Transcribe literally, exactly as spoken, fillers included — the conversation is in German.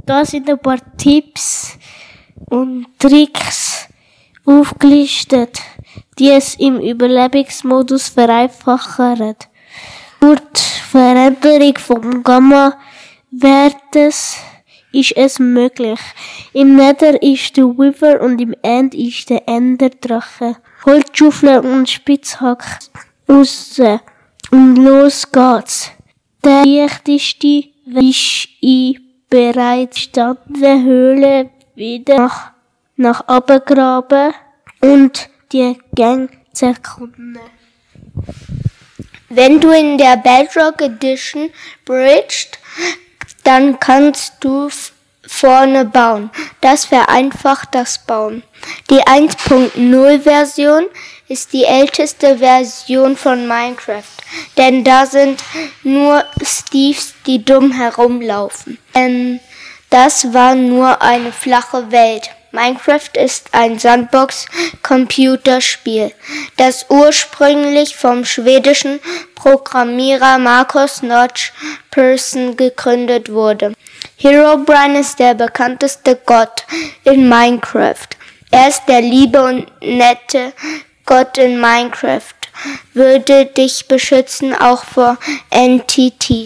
Da sind ein paar Tipps und Tricks aufgelistet, die es im Überlebensmodus vereinfachen. Durch die Veränderung vom Gamma-Wertes ist es möglich. Im Nether ist der Wither und im End ist der Enderdrache. Holzschaufel und Spitzhack raus und los geht's. Der leichteste ist in bereits stehenden Höhle wieder nach, nach oben graben und die Gang zu erkunden. Wenn du in der Bedrock Edition bridged, dann kannst du f- vorne bauen. Das vereinfacht das Bauen. Die eins Punkt null Version ist die älteste Version von Minecraft, denn da sind nur Steves, die dumm herumlaufen. Ähm, das war nur eine flache Welt. Minecraft ist ein Sandbox-Computerspiel, das ursprünglich vom schwedischen Programmierer Marcus Notch Persson gegründet wurde. Herobrine ist der bekannteste Gott in Minecraft. Er ist der liebe und nette Gott in Minecraft, würde dich beschützen, auch vor Entities.